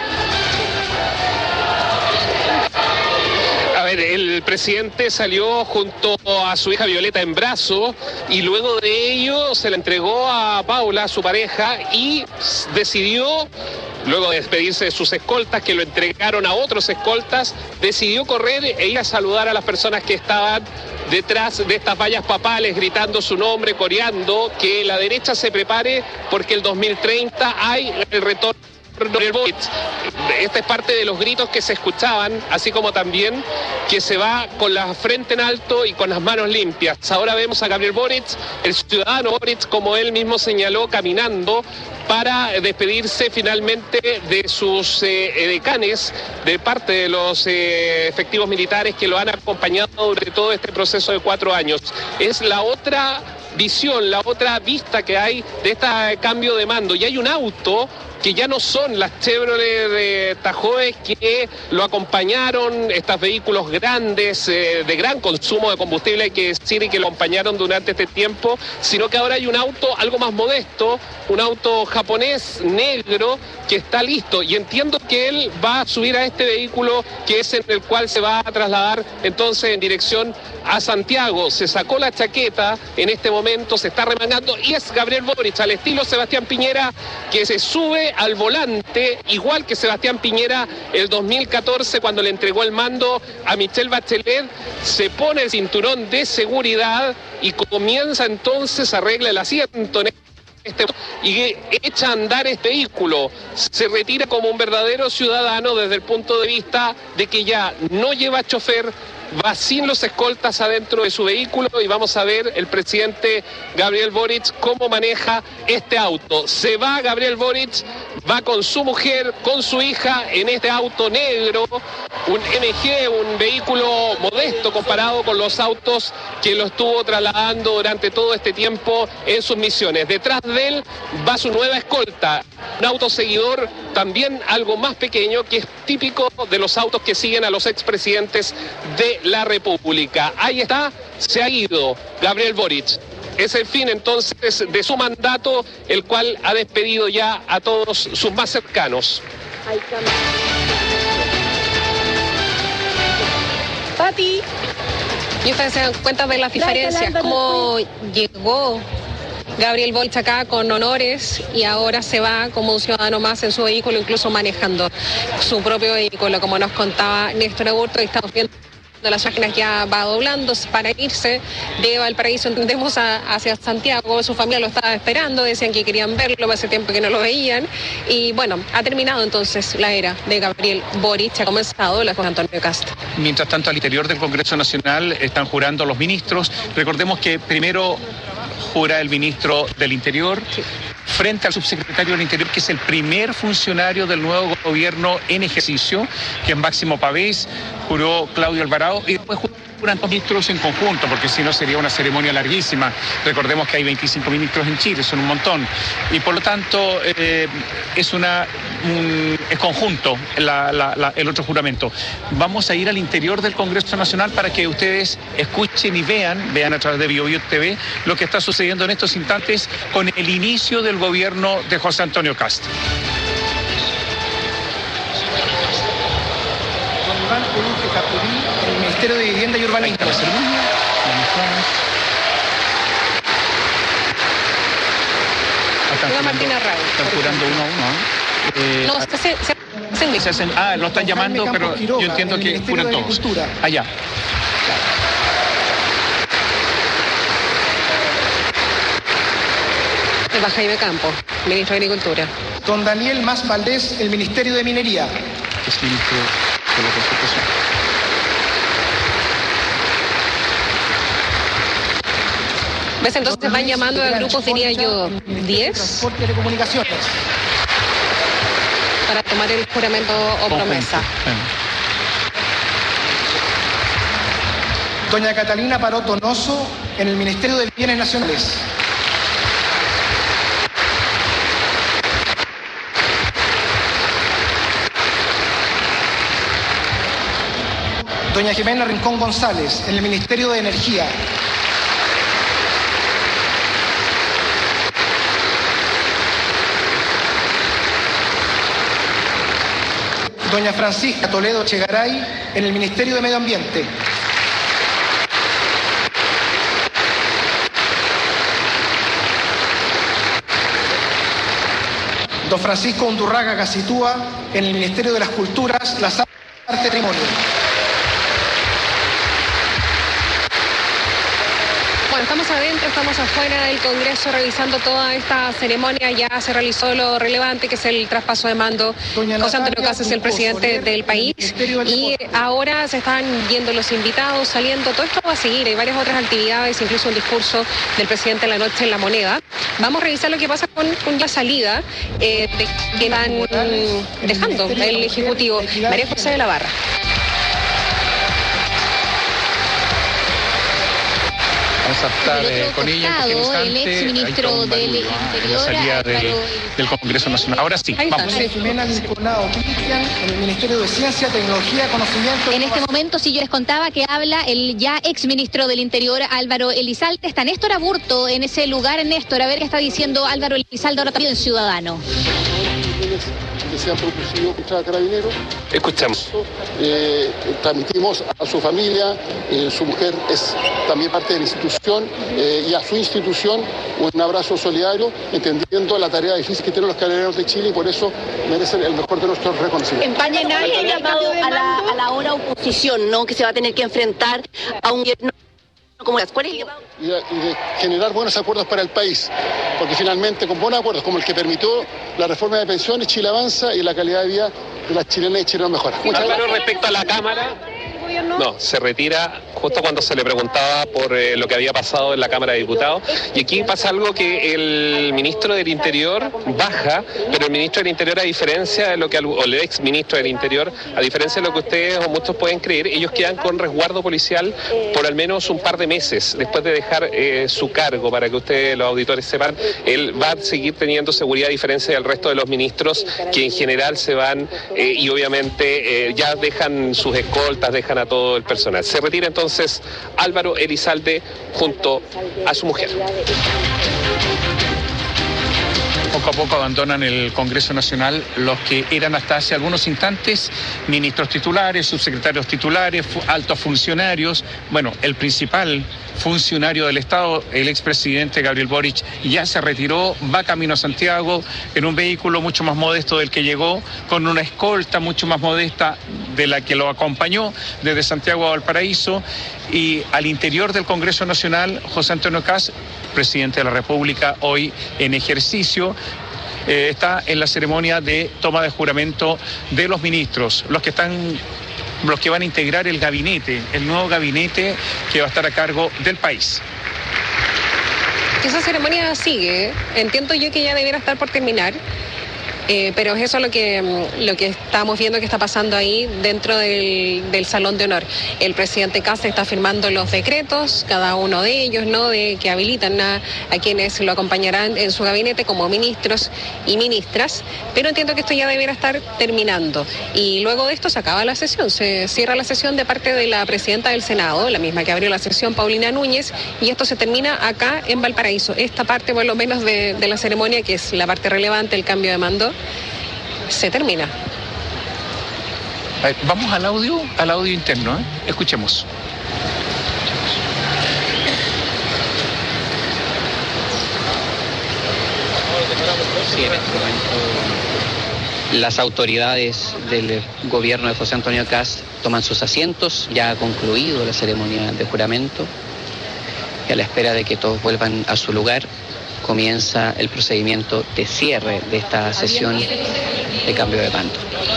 A ver, el presidente salió junto a su hija Violeta en brazo y luego de ello se la entregó a Paula, su pareja, y decidió, luego de despedirse de sus escoltas, que lo entregaron a otros escoltas, decidió correr e ir a saludar a las personas que estaban detrás de estas vallas papales, gritando su nombre, coreando que la derecha se prepare porque el dos mil treinta hay el retorno del Boric. Esta es parte de los gritos que se escuchaban, así como también que se va con la frente en alto y con las manos limpias. Ahora vemos a Gabriel Boric, el ciudadano Boric, como él mismo señaló, caminando para despedirse finalmente de sus eh, decanes, de parte de los eh, efectivos militares que lo han acompañado durante todo este proceso de cuatro años. Es la otra visión, la otra vista que hay de este cambio de mando. Y hay un auto que ya no son las Chevrolet de Tahoe que lo acompañaron, estos vehículos grandes, eh, de gran consumo de combustible, hay que decir, y que lo acompañaron durante este tiempo, sino que ahora hay un auto algo más modesto, un auto japonés negro que está listo, y entiendo que él va a subir a este vehículo que es en el cual se va a trasladar entonces en dirección a Santiago. Se sacó la chaqueta en este momento, se está remangando, y es Gabriel Boric, al estilo Sebastián Piñera, que se sube al volante, igual que Sebastián Piñera el dos mil catorce cuando le entregó el mando a Michelle Bachelet. Se pone el cinturón de seguridad y comienza entonces a arreglar el asiento en este, y echa a andar este vehículo. Se retira como un verdadero ciudadano desde el punto de vista de que ya no lleva chofer, va sin los escoltas adentro de su vehículo, y vamos a ver el presidente Gabriel Boric cómo maneja este auto. Se va Gabriel Boric, va con su mujer, con su hija en este auto negro, un M G, un vehículo modesto comparado con los autos que lo estuvo trasladando durante todo este tiempo en sus misiones. Detrás de él va su nueva escolta, un auto seguidor también algo más pequeño, que es típico de los autos que siguen a los expresidentes de la República. Ahí está, se ha ido Gabriel Boric. Es el fin entonces de su mandato, el cual ha despedido ya a todos sus más cercanos. Pati. Y ustedes se dan cuenta de las diferencias, cómo llegó Gabriel Boric acá con honores y ahora se va como un ciudadano más en su vehículo, incluso manejando su propio vehículo, como nos contaba Néstor Aburto. Y estamos viendo las máquinas ya va doblando para irse de Valparaíso, entendemos, a, hacia Santiago. Su familia lo estaba esperando, decían que querían verlo, hace tiempo que no lo veían. Y bueno, ha terminado entonces la era de Gabriel Boric, ha comenzado la de Antonio Kast. Mientras tanto, al interior del Congreso Nacional están jurando los ministros. Recordemos que primero jura el ministro del Interior, sí, frente al subsecretario del Interior, que es el primer funcionario del nuevo gobierno en ejercicio, que es Máximo Pavés, juró Claudio Alvarado, y después juran dos ministros en conjunto, porque si no sería una ceremonia larguísima. Recordemos que hay veinticinco ministros en Chile, son un montón, y por lo tanto eh, es una un, es conjunto la, la, la, el otro juramento. Vamos a ir al interior del Congreso Nacional para que ustedes escuchen y vean, vean a través de BioBio T V, lo que está sucediendo en estos instantes con el inicio del gobierno de José Antonio Kast. El Ministerio de Vivienda y Urbanismo. Están Martina Raúl. Están jurando uno a uno, ¿eh? Eh, no, se, se, se, se hacen, ah, lo están llamando, pero yo entiendo que juran todos. Allá. Va Jaime Campo, ministro de Agricultura. Don Daniel Mas Valdés, el Ministerio de Minería. Es ministro de la Constitución. ¿Ves? Entonces van llamando a grupos, diría yo, diez. Transporte y Telecomunicaciones. Para tomar el juramento o promesa. Doña Catalina Parot Donoso, en el Ministerio de Bienes Nacionales. Doña Jimena Rincón González, en el Ministerio de Energía. Doña Francisca Toledo Chegaray, en el Ministerio de Medio Ambiente. Don Francisco Undurraga Gacitúa, en el Ministerio de las Culturas, las Artes y Patrimonio. Bueno, estamos adentro, estamos afuera del Congreso revisando toda esta ceremonia. Ya se realizó lo relevante, que es el traspaso de mando. José Antonio Kast es el presidente del país y ahora se están yendo los invitados, saliendo. Todo esto va a seguir, hay varias otras actividades, incluso un discurso del presidente en la noche en La Moneda. Vamos a revisar lo que pasa con, con la salida eh, de, que van dejando el Ejecutivo. María José de la Barra. Vamos a estar eh, con ella en costado, el ex ministro del Interior, en la salida del, del Congreso Nacional. Ahora sí, vamos. Jimena Vinculado Cristian, en el Ministerio de Ciencia, Tecnología, Conocimiento. En este momento, si yo les contaba que habla el ya ex ministro del Interior, Álvaro Elizalde, está Néstor Aburto en ese lugar. Néstor, a ver qué está diciendo Álvaro Elizalde ahora también Ciudadano. Que se han producido contra Carabineros. Escuchamos. Eh, transmitimos a su familia, eh, su mujer es también parte de la institución, eh, y a su institución un abrazo solidario, entendiendo la tarea difícil que tienen los Carabineros de Chile y por eso merecen el mejor de nuestros reconocimientos. En España nadie ha llamado a la, a la ahora oposición, ¿no? Que se va a tener que enfrentar a un gobierno como las cuales... Y de, y de generar buenos acuerdos para el país, porque finalmente con buenos acuerdos como el que permitió la reforma de pensiones, Chile avanza y la calidad de vida de las chilenas y chilenos mejora. Muchas gracias. Respecto a la Cámara, no, se retira justo cuando se le preguntaba por eh, lo que había pasado en la Cámara de Diputados. Y aquí pasa algo, que el ministro del Interior baja, pero el ministro del Interior, a diferencia de lo que, o el ex ministro del Interior, a diferencia de lo que ustedes o muchos pueden creer, ellos quedan con resguardo policial por al menos un par de meses después de dejar eh, su cargo. Para que ustedes, los auditores, sepan, él va a seguir teniendo seguridad, a diferencia del resto de los ministros, que en general se van eh, y obviamente eh, ya dejan sus escoltas, dejan a todo el personal. Se retira entonces Álvaro Elizalde junto a su mujer. Poco a poco abandonan el Congreso Nacional los que eran hasta hace algunos instantes ministros titulares, subsecretarios titulares, fu- altos funcionarios. Bueno, el principal funcionario del Estado, el expresidente Gabriel Boric, ya se retiró, va camino a Santiago en un vehículo mucho más modesto del que llegó, con una escolta mucho más modesta de la que lo acompañó desde Santiago a Valparaíso. Y al interior del Congreso Nacional, José Antonio Kast, presidente de la República, hoy en ejercicio, eh, está en la ceremonia de toma de juramento de los ministros, los que están, los que van a integrar el gabinete, el nuevo gabinete que va a estar a cargo del país. Esa ceremonia sigue, ¿eh? Entiendo yo que ya debiera estar por terminar. Eh, pero es eso lo que, lo que estamos viendo que está pasando ahí dentro del, del Salón de Honor. El presidente Kast está firmando los decretos, cada uno de ellos, ¿no?, de que habilitan a, a quienes lo acompañarán en su gabinete como ministros y ministras, pero entiendo que esto ya debiera estar terminando. Y luego de esto se acaba la sesión, se cierra la sesión de parte de la presidenta del Senado, la misma que abrió la sesión, Paulina Núñez, y esto se termina acá en Valparaíso. Esta parte, por lo menos, de, de la ceremonia, que es la parte relevante, el cambio de mando, se termina. Eh, Vamos al audio, al audio interno, ¿eh? Escuchemos. Sí, en este momento las autoridades del gobierno de José Antonio Kast toman sus asientos. Ya ha concluido la ceremonia de juramento y a la espera de que todos vuelvan a su lugar comienza el procedimiento de cierre de esta sesión de cambio de mando.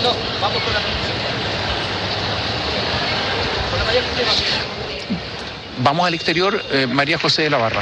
Vamos al exterior, eh, María José de la Barra.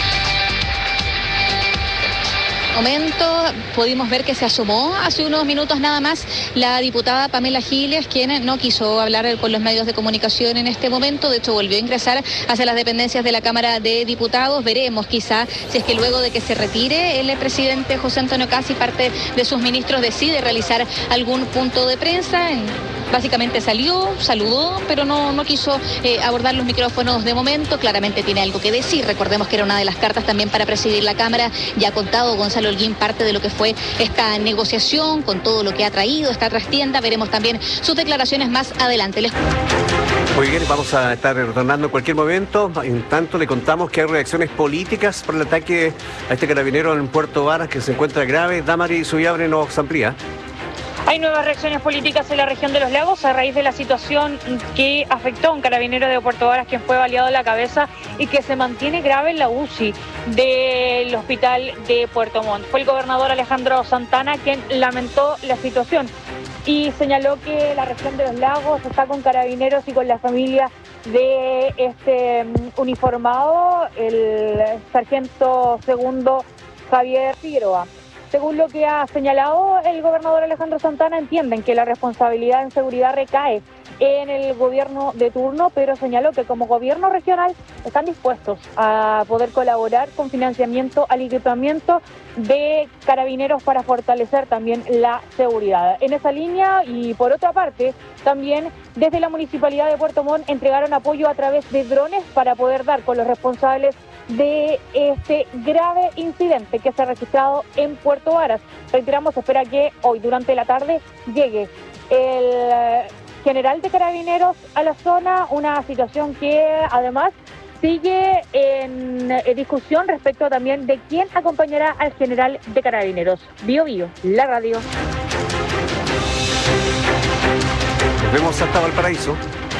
Momento, pudimos ver que se asomó hace unos minutos nada más la diputada Pamela Giles, quien no quiso hablar con los medios de comunicación en este momento. De hecho, volvió a ingresar hacia las dependencias de la Cámara de Diputados. Veremos quizá si es que luego de que se retire el presidente José Antonio Kast y parte de sus ministros decide realizar algún punto de prensa. Básicamente salió, saludó, pero no, no quiso eh, abordar los micrófonos de momento. Claramente tiene algo que decir. Recordemos que era una de las cartas también para presidir la Cámara. Ya ha contado Gonzalo Holguín parte de lo que fue esta negociación, con todo lo que ha traído esta trastienda. Veremos también sus declaraciones más adelante. Les... Muy bien, vamos a estar retornando en cualquier momento. En tanto, le contamos que hay reacciones políticas por el ataque a este carabinero en Puerto Varas, que se encuentra grave. Damari Subiabre nos amplía. Hay nuevas reacciones políticas en la región de Los Lagos a raíz de la situación que afectó a un carabinero de Puerto Varas, quien fue baleado en la cabeza y que se mantiene grave en la U C I del hospital de Puerto Montt. Fue el gobernador Alejandro Santana quien lamentó la situación y señaló que la región de Los Lagos está con carabineros y con la familia de este uniformado, el sargento segundo Javier Figueroa. Según lo que ha señalado el gobernador Alejandro Santana, entienden que la responsabilidad en seguridad recae en el gobierno de turno, pero señaló que como gobierno regional están dispuestos a poder colaborar con financiamiento al equipamiento de carabineros para fortalecer también la seguridad. En esa línea, y por otra parte, también desde la Municipalidad de Puerto Montt entregaron apoyo a través de drones para poder dar con los responsables de este grave incidente que se ha registrado en Puerto Varas. Reiteramos, espera que hoy durante la tarde llegue el general de carabineros a la zona, una situación que además sigue en discusión respecto también de quién acompañará al general de carabineros. Bio Bio, la radio. Nos vemos hasta Valparaíso.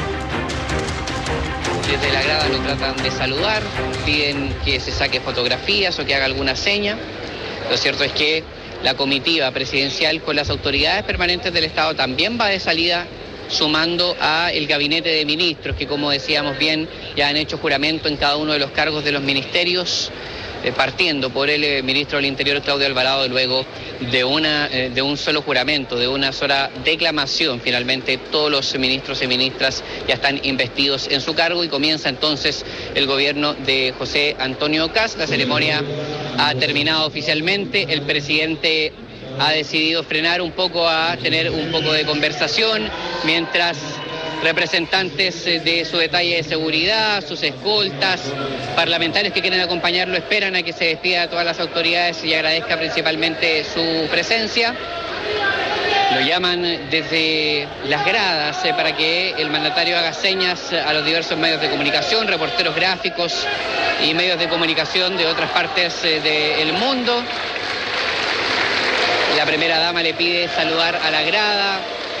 Desde la grada lo tratan de saludar, piden que se saque fotografías o que haga alguna seña. Lo cierto es que la comitiva presidencial con las autoridades permanentes del Estado también va de salida, sumando a el gabinete de ministros, que como decíamos bien, ya han hecho juramento en cada uno de los cargos de los ministerios, eh, partiendo por el eh, ministro del Interior, Claudio Alvarado, luego de, una, eh, de un solo juramento, de una sola declamación. Finalmente todos los ministros y ministras ya están investidos en su cargo y comienza entonces el gobierno de José Antonio Kast. La ceremonia ha terminado oficialmente, el presidente ha decidido frenar un poco, a tener un poco de conversación, mientras representantes de su detalle de seguridad, sus escoltas, parlamentarios que quieren acompañarlo, esperan a que se despida a todas las autoridades y agradezca principalmente su presencia. Lo llaman desde las gradas eh, para que el mandatario haga señas a los diversos medios de comunicación, reporteros gráficos y medios de comunicación de otras partes eh, del mundo. La primera dama le pide saludar a la grada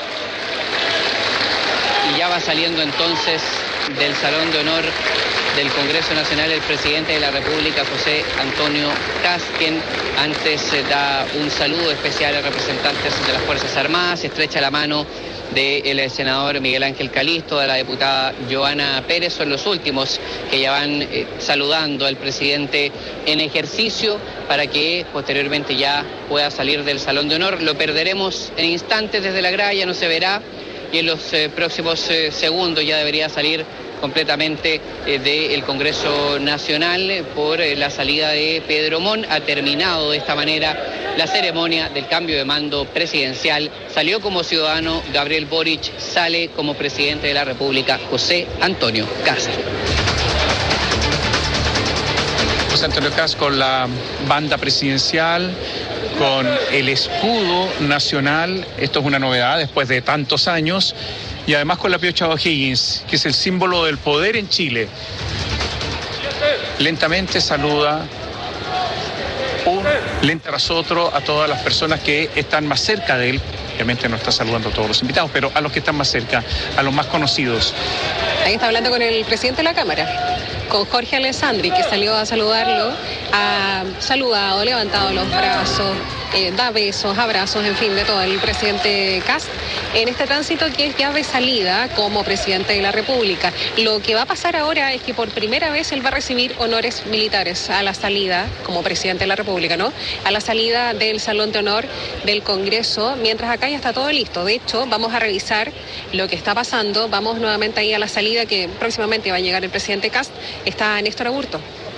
y ya va saliendo entonces del Salón de Honor del Congreso Nacional el presidente de la República, José Antonio Kast, quien antes da un saludo especial a representantes de las Fuerzas Armadas, estrecha la mano del senador Miguel Ángel Calisto, de la diputada Joana Pérez, son los últimos que ya van eh, saludando al presidente en ejercicio para que posteriormente ya pueda salir del Salón de Honor. Lo perderemos en instantes desde la grada, ya no se verá, y en los eh, próximos eh, segundos ya debería salir completamente eh, del Congreso Nacional eh, por eh, la salida de Pedro Montt. Ha terminado de esta manera la ceremonia del cambio de mando presidencial. Salió como ciudadano Gabriel Boric, sale como presidente de la República José Antonio Kast. José Antonio Kast con la banda presidencial, con el escudo nacional. Esto es una novedad después de tantos años. Y además con la piocha O'Higgins, que es el símbolo del poder en Chile. Lentamente saluda un lente tras otro a todas las personas que están más cerca de él. Obviamente no está saludando a todos los invitados, pero a los que están más cerca, a los más conocidos. Ahí está hablando con el presidente de la Cámara, con Jorge Alessandri, que salió a saludarlo, ha saludado, levantado los brazos, eh, da besos, abrazos, en fin, de todo el presidente Kast en este tránsito que es ya de salida como presidente de la República. Lo que va a pasar ahora es que por primera vez él va a recibir honores militares a la salida, como presidente de la República, ¿no? A la salida del Salón de Honor del Congreso, mientras acá ya está todo listo. De hecho, vamos a revisar lo que está pasando. Vamos nuevamente ahí a la salida, que próximamente va a llegar el presidente Kast. Está Néstor Aburto.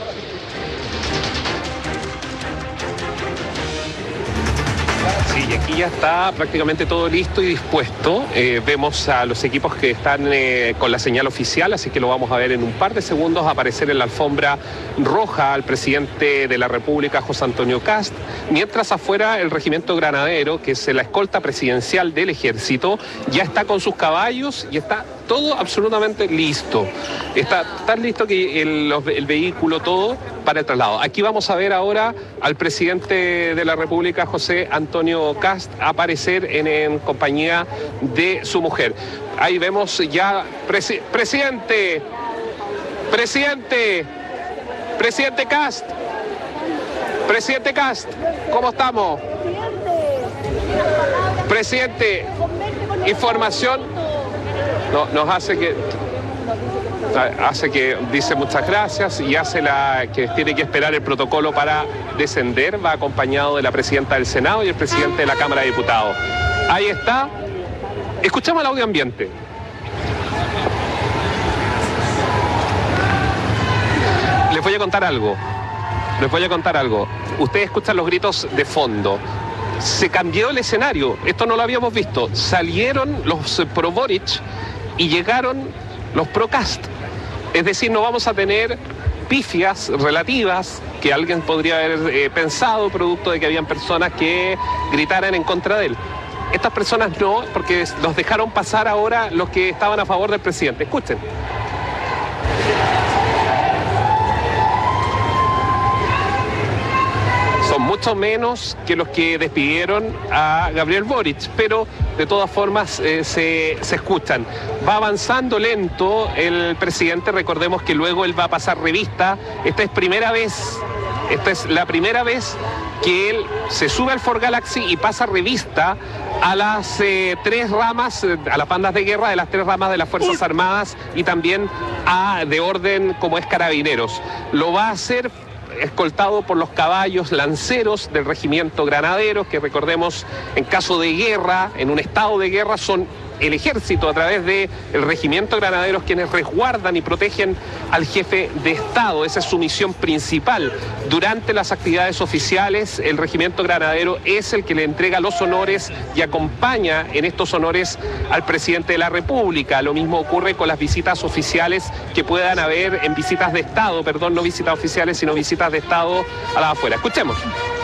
Sí, y aquí ya está prácticamente todo listo y dispuesto. Eh, vemos a los equipos que están eh, con la señal oficial, así que lo vamos a ver en un par de segundos aparecer en la alfombra roja al presidente de la República, José Antonio Kast, mientras afuera el regimiento granadero, que es la escolta presidencial del ejército, ya está con sus caballos y está todo absolutamente listo. Está tan listo que el, los, el vehículo, todo para el traslado. Aquí vamos a ver ahora al presidente de la República, José Antonio Kast, aparecer en, en compañía de su mujer. Ahí vemos ya, presi presidente, presidente, presidente Kast, presidente Kast, ¿cómo estamos? Presidente, información. No, nos hace que hace que dice muchas gracias y hace la que tiene que esperar el protocolo para descender. Va acompañado de la presidenta del Senado y el presidente de la Cámara de Diputados. Ahí está. Escuchamos el audio ambiente. Les voy a contar algo. Les voy a contar algo. Ustedes escuchan los gritos de fondo. Se cambió el escenario. Esto no lo habíamos visto. Salieron los pro Boric y llegaron los pro Kast. Es decir, no vamos a tener pifias relativas que alguien podría haber eh, pensado producto de que habían personas que gritaran en contra de él. Estas personas no, porque los dejaron pasar ahora los que estaban a favor del presidente. Escuchen. Son mucho menos que los que despidieron a Gabriel Boric, pero de todas formas eh, se, se escuchan. Va avanzando lento el presidente, recordemos que luego él va a pasar revista. Esta es primera vez, esta es la primera vez que él se sube al Ford Galaxy y pasa revista a las eh, tres ramas, eh, a las bandas de guerra de las tres ramas de las Fuerzas Armadas y también a de orden como es Carabineros. Lo va a hacer escoltado por los caballos lanceros del regimiento granaderos, que recordemos, en caso de guerra, en un estado de guerra, son el ejército a través del regimiento Granaderos, quienes resguardan y protegen al jefe de Estado. Esa es su misión principal. Durante las actividades oficiales, el regimiento Granadero es el que le entrega los honores y acompaña en estos honores al presidente de la República. Lo mismo ocurre con las visitas oficiales que puedan haber en visitas de Estado, perdón, no visitas oficiales, sino visitas de Estado a las afueras. Escuchemos.